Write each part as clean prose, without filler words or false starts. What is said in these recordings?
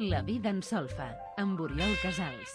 La vida en solfa, amb Oriol Casals.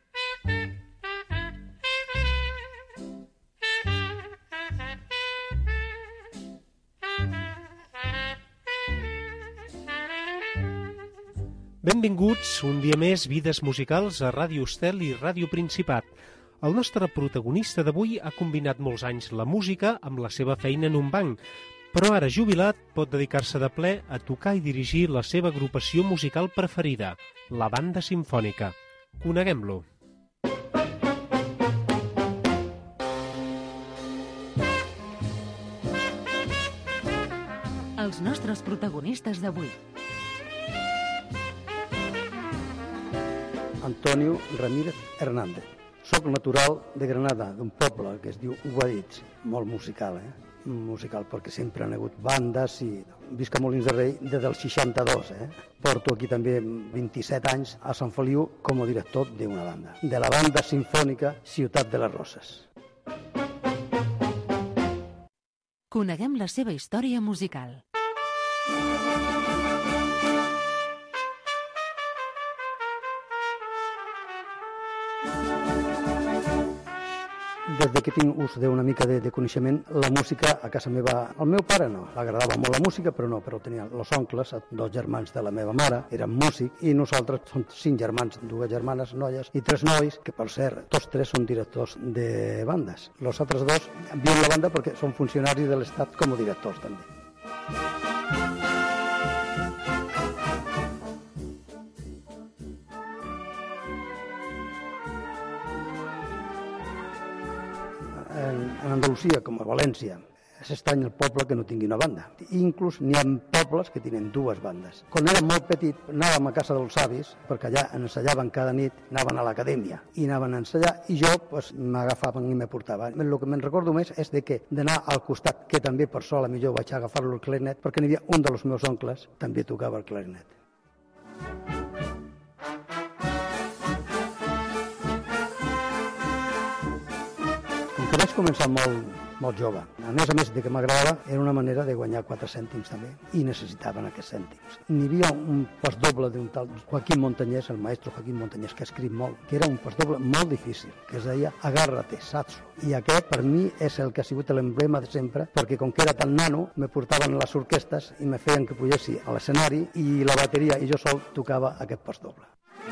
Benvinguts un dia més, Vides Musicals, a Ràdio Estel i Ràdio Principat. El nostre protagonista d'avui ha combinat molts anys la música amb la seva feina en un banc, però ara jubilat pot dedicar-se de ple a tocar i dirigir la seva agrupació musical preferida, la Banda Simfònica. Coneguem-lo. Els nostres protagonistes d'avui. Antonio Ramírez Hernández. Soc natural de Granada, d'un poble que es diu Guadix, molt musical, musical, perquè sempre han hagut bandes i visc a Molins de Rei des del 62, Porto aquí també 27 anys a Sant Feliu com a director d'una banda, de la Banda Simfònica Ciutat de les Roses. Coneguem la seva història musical. Des que tinc ús d'una mica de coneixement, la música a casa meva, al meu pare no, l'agradava molt la música, però tenia els oncles, 2 germans de la meva mare, eren músics, i nosaltres som 5 germans, 2 germanes noies i 3 nois, que per cert, tots 3 són directors de bandes. Els altres 2 viuen la banda perquè són funcionaris de l'Estat com a directors també. En Andalusia, com a València, és estrany el poble que no tingui una banda. Inclús n'hi ha pobles que tenen 2 bandes. Quan era molt petit anàvem a casa dels avis, perquè allà ensajaven cada nit, anaven a l'acadèmia i anaven a ensajar, i jo m'agafaven i me portaven. El que me'n recordo més és d'anar al costat, que també per sol a millor vaig agafar-lo el clarinet, perquè n'hi havia un dels meus oncles, també tocava el clarinet. Vaig començar molt jove. A més de que m'agradava, era una manera de guanyar 4 cèntims també, i necessitaven aquests cèntims. N'hi havia un pasdoble d'un tal Joaquín Montañés, el maestro Joaquín Montañés, que ha escrit molt, que era un pasdoble molt difícil, que es deia Agárrate, Satsu. I aquest, per mi, és el que ha sigut l'emblema de sempre, perquè com que era tan nano, me portaven a les orquestes i me feien que pugessi a l'escenari, i la bateria i jo sol tocava aquest pasdoble.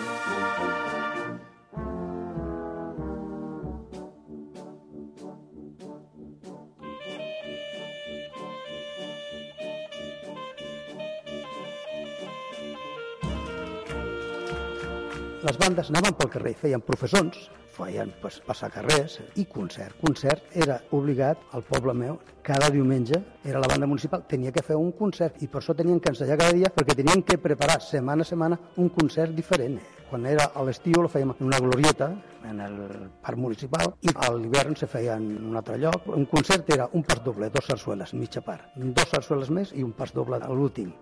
Les bandes anaven pel carrer, feien professons, feien passar carrers i concert. Concert era obligat al poble meu. Cada diumenge era la banda municipal, tenia que fer un concert i per això tenien que ensenyar cada dia perquè tenien que preparar setmana a setmana un concert diferent. Quan era a l'estiu lo fèiem en una glorieta, en el parc municipal, i a l'hivern se feia en un altre lloc. Un concert era un pas doble, 2 sarsueles, mitja part. 2 sarsueles més i un pas doble a l'últim.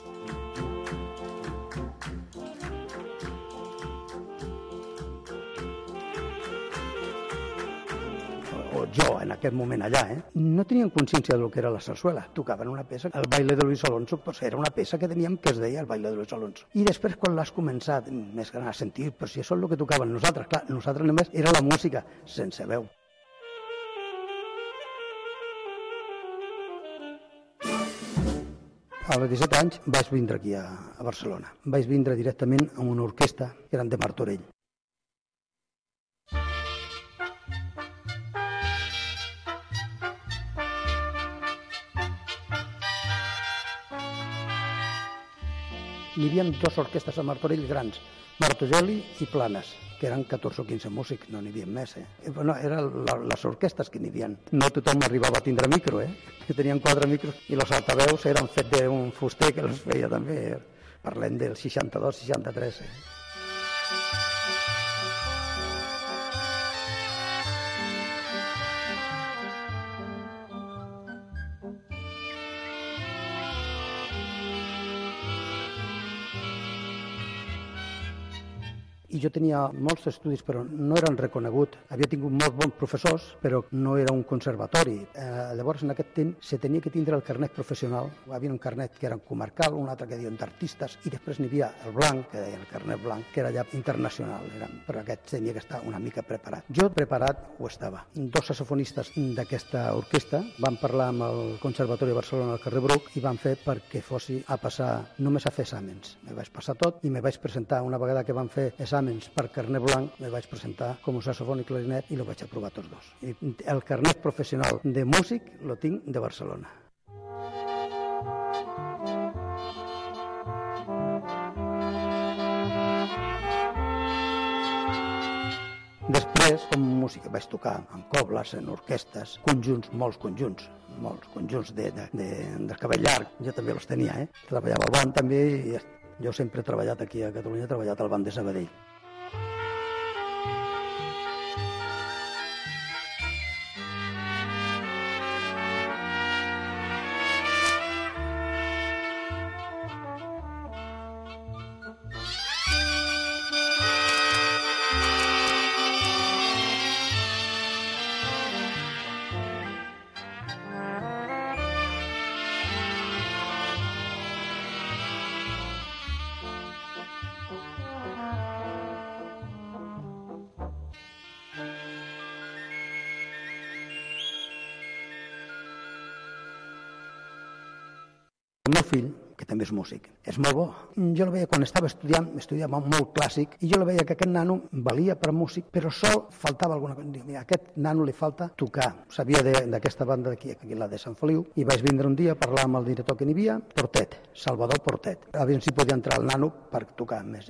Jo, en aquest moment allà, no teníem consciència del que era la sarsuela. Tocaven una peça, el baile de Luis Alonso, pues era una peça que teníem que es deia el baile de Luis Alonso. I després, quan l'has començat més gran a sentir, però si això és el que tocaven nosaltres, clar, nosaltres només era la música, sense veu. A les 17 anys vaig vindre aquí a Barcelona. Vaig vindre directament a una orquestra que eren de Martorell. Hi havia 2 orquestres a Martorell grans, Martorell i Planes, que eren 14 o 15 músics, no n'hi havia més. Bueno, eren les orquestres que n'hi havia. No tothom arribava a tindre micro, que tenien 4 micros, i els altaveus eren fets d'un fuster que els feia també. Parlem del 62-63. i jo tenia molts estudis, però no eren reconeguts. Havia tingut molts bons professors, però no era un conservatori. Llavors, en aquest temps, se tenia que tindre el carnet professional. Hi havia un carnet que era comarcal, un altre que diuen d'artistes, i després n'hi havia el blanc, que deien el carnet blanc, que era ja internacional. Però aquest tenia que estar una mica preparat. Jo preparat ho estava. 2 saxofonistes d'aquesta orquestra van parlar amb el Conservatori de Barcelona al carrer Bruc i van fer perquè fossi a passar només a fer exàmens. Me vaig passar tot i me vaig presentar. Una vegada que van fer exàmens per carnet blanc, me vaig presentar com a saxofon i clarinet i lo vaig aprovar tots 2. I el carnet professional de músic lo tinc de Barcelona. Després, com a música, vaig tocar en cobles, en orquestes, conjunts, molts conjunts del cabell llarg. Jo també els tenia, Treballava al banc també i jo sempre he treballat aquí a Catalunya, he treballat al banc de Sabadell. El meu fill, que també és músic, és molt bo. Jo el veia quan estava estudiava molt clàssic, i jo el veia que aquest nano valia per músic, però sol faltava alguna cosa. Mira, a aquest nano li falta tocar. Sabia d'aquesta banda d'aquí, la de Sant Feliu, i vaig vindre un dia a parlar amb el director que n'hi havia, Portet, Salvador Portet. A veure si podia entrar el nano per tocar més.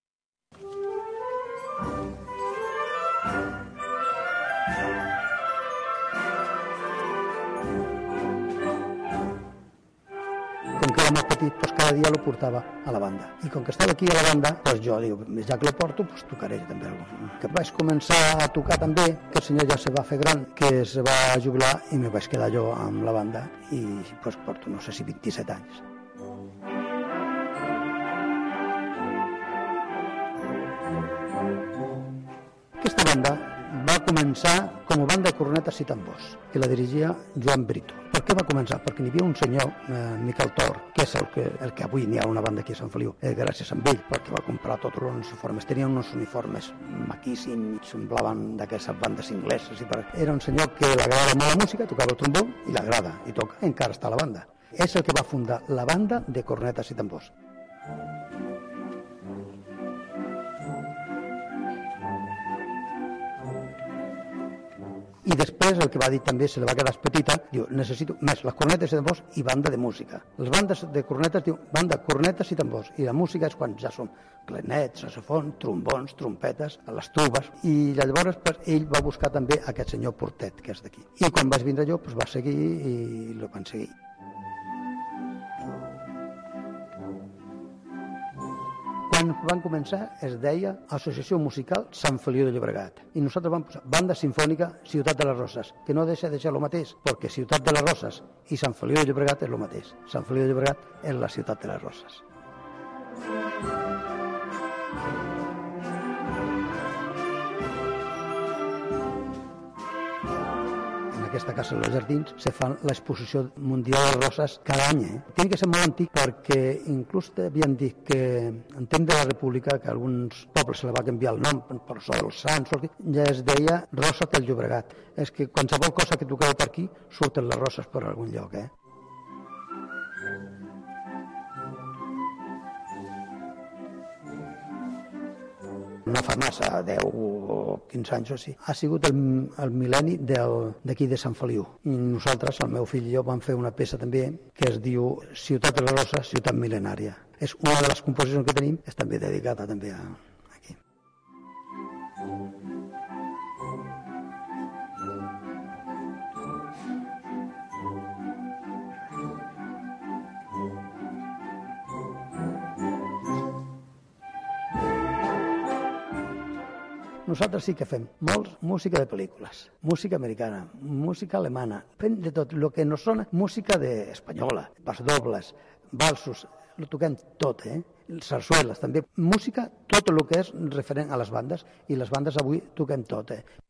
Com que era molt petit, doncs cada dia lo portava a la banda. I com que estava aquí a la banda, doncs jo dic, ja que lo porto, doncs tocaré jo també alguna cosa. Que vaig començar a tocar també, que el senyor ja se va fer gran, que se va jubilar i me vaig quedar jo amb la banda i doncs porto, no sé si 27 anys. Aquesta banda va començar com a banda de cornetes i tambors, que la dirigia Joan Brito. Per què va començar? Perquè n'hi havia un senyor, Miquel Tor, que és el que avui n'hi ha una banda aquí a Sant Feliu, gràcies a ell, perquè va comprar tots els uniformes. Tenien uns uniformes maquíssims, semblaven d'aquestes bandes ingleses. Era un senyor que li agradava molt la música, tocava el trombó i l'agrada, i toca, encara està a la banda. És el que va fundar la banda de cornetes i tambors. I després el que va dir també, se li va quedar petita, diu, necessito més les cornetes i tambors i banda de música. Les bandes de cornetes diu banda, cornetes i tambors, i la música és quan ja són clarinets, saxofon, trombons, trompetes, les tubes, i llavors ell va buscar també aquest senyor Portet, que és d'aquí. I quan vaig vindre jo, va seguir i el van seguir. Quan van començar es deia Associació Musical Sant Feliu de Llobregat i nosaltres vam posar Banda Sinfònica Ciutat de les Roses, que no deixa de ser el mateix, perquè Ciutat de les Roses i Sant Feliu de Llobregat és el mateix. Sant Feliu de Llobregat és la Ciutat de les Roses. Aquesta casa dels Jardins se fan l'exposició mundial de roses cada any. Tiene que ser molt antic perquè inclús havien dit que en temps de la República, que a alguns pobles se li va canviar el nom per això dels Sants, ja es deia Rosa del Llobregat. És que qualsevol cosa que toqueu per aquí surten les roses per algun lloc. No fa massa, 10 o 15 anys o així. Ha sigut el mil·lenni d'aquí de Sant Feliu. I nosaltres, el meu fill i jo, vam fer una peça també que es diu Ciutat de la Rosa, Ciutat Mil·lenària. És una de les composicions que tenim, és també dedicada també a aquí. Nosaltres sí que fem molts música de pel·lícules, música americana, música alemana, fem de tot, el que no sona música espanyola, pasdobles, valsos, ho toquem tot, sarsueles, també música, tot el que és referent a les bandes, i les bandes avui toquem tot.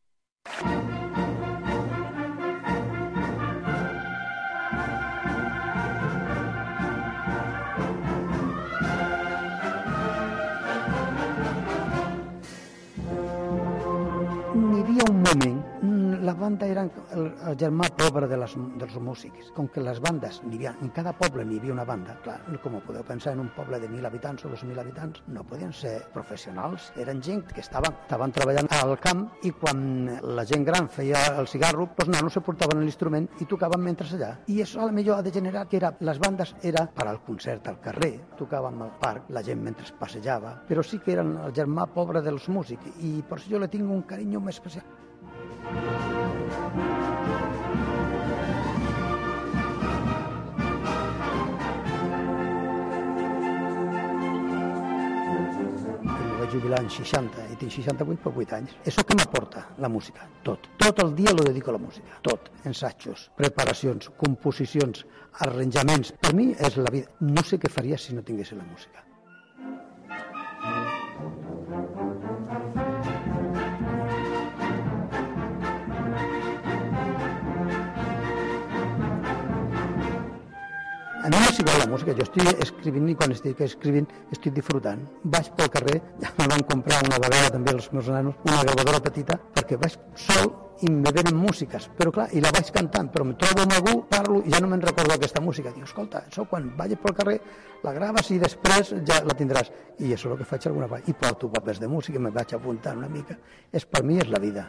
N'hi havia un moment, la banda era el germà pobre dels músics. Com que les bandes, en cada poble n'hi havia una banda, clar, com podeu pensar, en un poble de 1.000 habitants o 2.000 habitants, no podien ser professionals, eren gent que estaven treballant al camp, i quan la gent gran feia el cigarro, els nanos se portaven l'instrument i tocaven mentre allà. I això a la millor ha degenerat, que les bandes era per al concert al carrer, tocàvem al parc, la gent mentre passejava, però sí que eren el germà pobre dels músics, i per això jo le tinc un carinyo més especial. Vaig jubilar en 60 i tinc 68 per 8 anys. Això què m'aporta? La música, tot. Tot el dia lo dedico a la música, tot. Ensajos, preparacions, composicions, arranjaments. Per mi és la vida. No sé què faria si no tingués la música. A mi m'és igual la música, jo estic escrivint i quan estic escrivint estic disfrutant. Vaig pel carrer, ja me van comprar una vegada també els meus nanos, una gravadora petita, perquè vaig sol i me venen músiques, però clar, i la vaig cantant, però me trobo amb algú, parlo i ja no me'n recordo aquesta música. Dic, escolta, això quan vagis pel carrer la graves i després ja la tindràs. I això és el que faig alguna vegada. I porto papers de música, me vaig apuntant una mica. Per mi és la vida.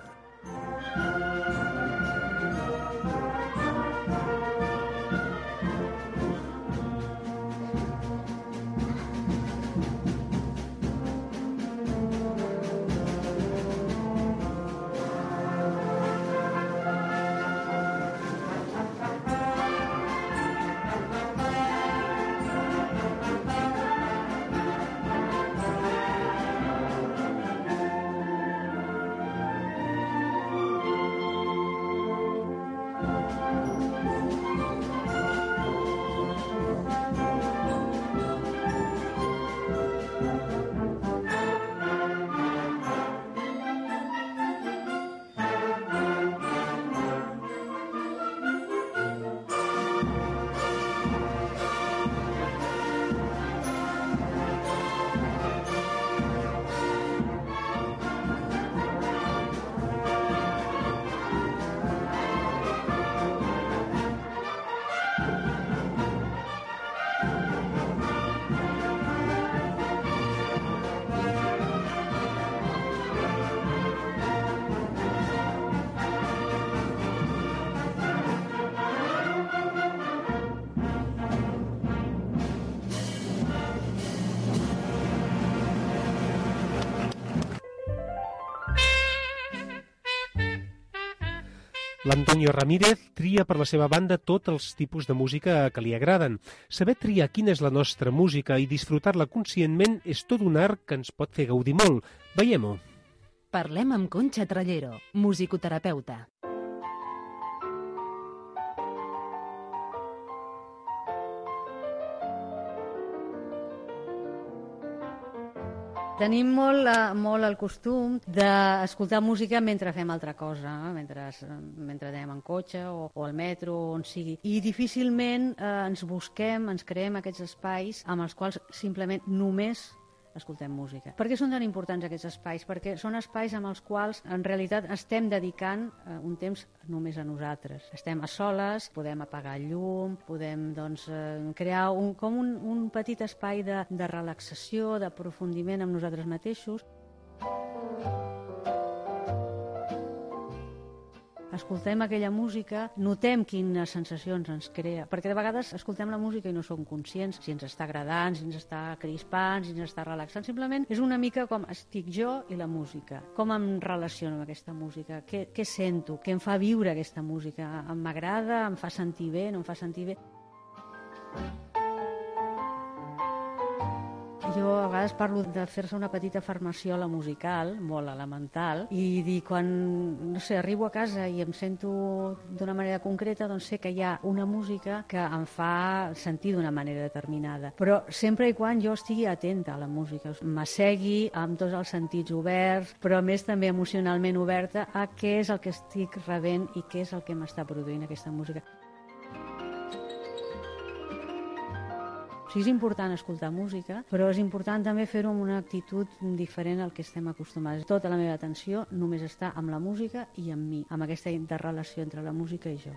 L'Antonio Ramírez tria per la seva banda tots els tipus de música que li agraden. Saber triar quina és la nostra música i disfrutar-la conscientment és tot un art que ens pot fer gaudir molt. Veiem-ho. Parlem amb Concha Trallero, musicoterapeuta. Tenim molt el costum d'escoltar música mentre fem altra cosa, mentre anem en cotxe o al metro, on sigui. I difícilment ens creem aquests espais amb els quals simplement només escoltem música. Per què són tan importants aquests espais? Perquè són espais amb els quals en realitat estem dedicant un temps només a nosaltres. Estem a soles, podem apagar el llum, podem crear un petit espai de relaxació, d'aprofundiment amb nosaltres mateixos. Escoltem aquella música, notem quines sensacions ens crea, perquè de vegades escoltem la música i no som conscients si ens està agradant, si ens està crispant, si ens està relaxant. Simplement és una mica com estic jo i la música. Com em relaciono amb aquesta música? Què sento? Què em fa viure aquesta música? M'agrada? Em fa sentir bé? No em fa sentir bé? Jo a vegades parlo de fer-se una petita farmaciola musical, molt elemental, i dir, quan, no sé, arribo a casa i em sento d'una manera concreta, doncs sé que hi ha una música que em fa sentir d'una manera determinada. Però sempre i quan jo estigui atenta a la música, m'assegui amb tots els sentits oberts, però a més també emocionalment oberta a què és el que estic rebent i què és el que m'està produint aquesta música. És important escoltar música, però és important també fer-ho amb una actitud diferent al que estem acostumats. Tota la meva atenció només està amb la música i amb mi, amb aquesta interrelació entre la música i jo.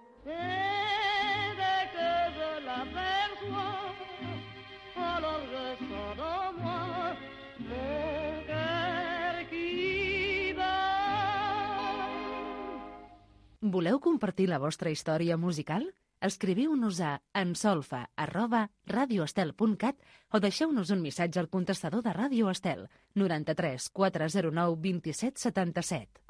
Voleu compartir la vostra història musical? Escriviu-nos a ensolfa@radioestel.cat o deixeu-nos un missatge al contestador de Ràdio Estel 93 409 27 77.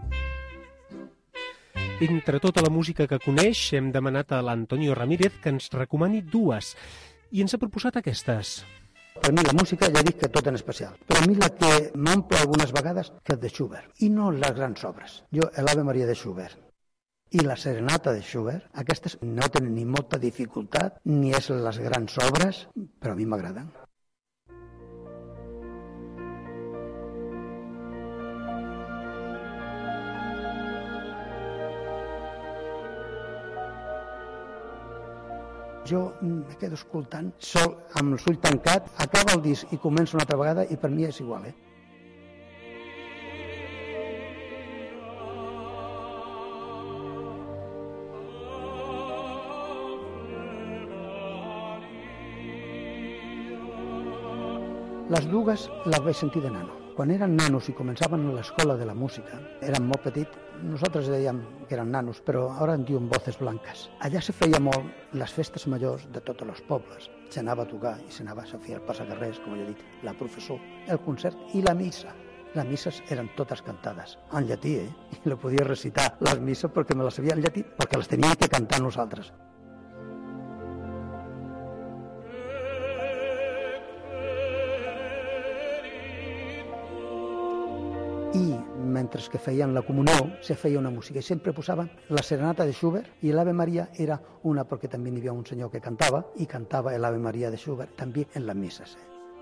Entre tota la música que coneix, hem demanat a l'Antonio Ramírez que ens recomani dues, i ens ha proposat aquestes. Per mi la música, ja dic que tot en especial, però a mi la que m'omple algunes vegades que és de Schubert, i no les grans obres. Jo, l'Ave Maria de Schubert i la Serenata de Schubert, aquestes no tenen ni molta dificultat, ni és les grans obres, però a mi m'agraden. Jo me quedo escoltant, sol, amb l'ull tancat, acaba el disc i comença una altra vegada i per mi és igual, Les dues les vaig sentir de nano. Quan eren nanos i començaven a l'escola de la música, eren molt petits, nosaltres dèiem que eren nanos, però ara en diuen voces blanques. Allà se feia molt les festes majors de tots els pobles. S'anava a tocar i s'anava a fer el passacarrers, com jo he dit, la professor, el concert i la missa. Les misses eren totes cantades, en llatí, I la podia recitar, les misses, perquè me les sabia en llatí, perquè les teníem que cantar nosaltres. I mentre que feien la comunió, se feia una música i sempre posaven la Serenata de Schubert i l'Ave Maria era una, perquè també hi havia un senyor que cantava i cantava l'Ave Maria de Schubert també en les misses.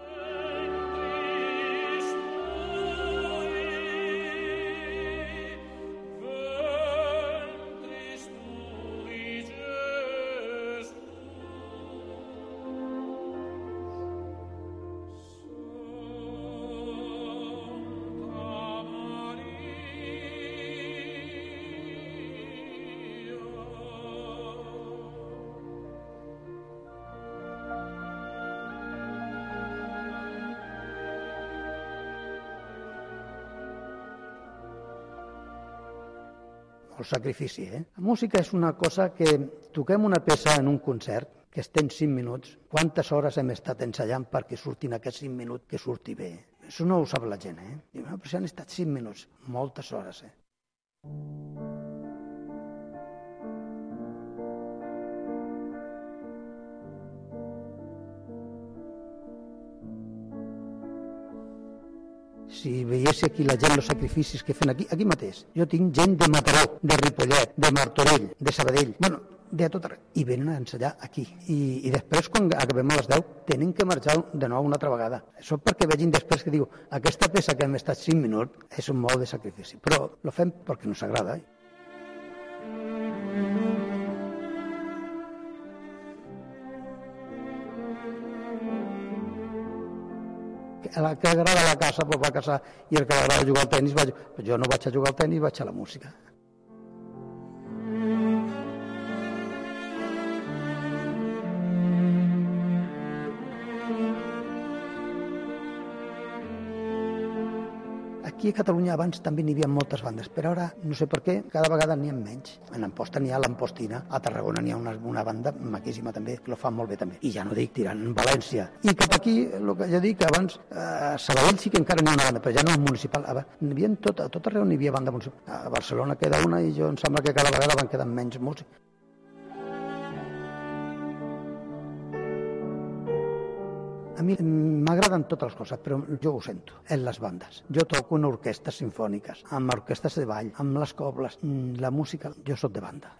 El sacrifici, La música és una cosa que toquem una peça en un concert que es té en 5 minuts. Quantes hores hem estat ensaiant perquè surtin aquests 5 minuts que surti bé? Això no ho sap la gent, Diu, no, però si han estat 5 minuts, moltes hores, Si veiés aquí la gent, els sacrificis que fan aquí mateix. Jo tinc gent de Mataró, de Ripollet, de Martorell, de Sabadell, de tot arreu. I venen a ensenyar aquí. I després, quan acabem a les 10, tenen que marxar de nou una altra vegada. Això perquè vegin després que diu aquesta peça que hem estat 5 minuts és un molt de sacrifici. Però lo fem perquè ens agrada, El que agrada a la casa va a casa i el que agrada jugar al tenis jo no vaig a jugar al tenis, vaig a la música. Aquí a Catalunya abans també n'hi havia moltes bandes, però ara, no sé per què, cada vegada n'hi ha menys. En Amposta n'hi ha l'Ampostina, a Tarragona n'hi ha una banda maquíssima també, que lo fa molt bé també. I ja no dic tirant en València. I cap aquí, el que jo dic, abans, a Sabadell sí que encara n'hi ha una banda, però ja no és municipal. A tot arreu n'hi havia banda municipal. A Barcelona queda una i jo em sembla que cada vegada van quedant menys músics. A mi m'agraden totes les coses, però jo ho sento, en les bandes. Jo toco en orquestres sinfòniques, amb orquestres de ball, amb les cobles, la música. Jo sóc de banda,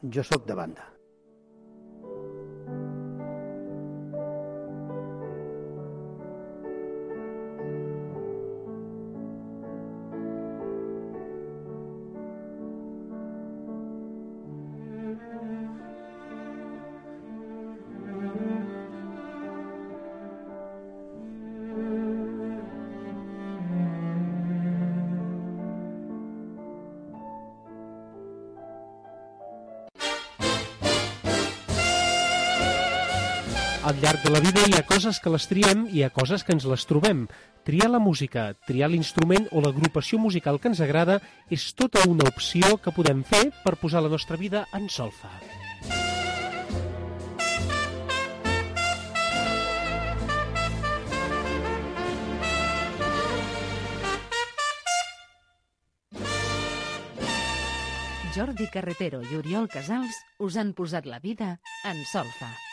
Al llarg de la vida hi ha coses que les triem i hi ha coses que ens les trobem. Triar la música, triar l'instrument o l'agrupació musical que ens agrada és tota una opció que podem fer per posar la nostra vida en solfa. Jordi Carretero i Oriol Casals us han posat la vida en solfa.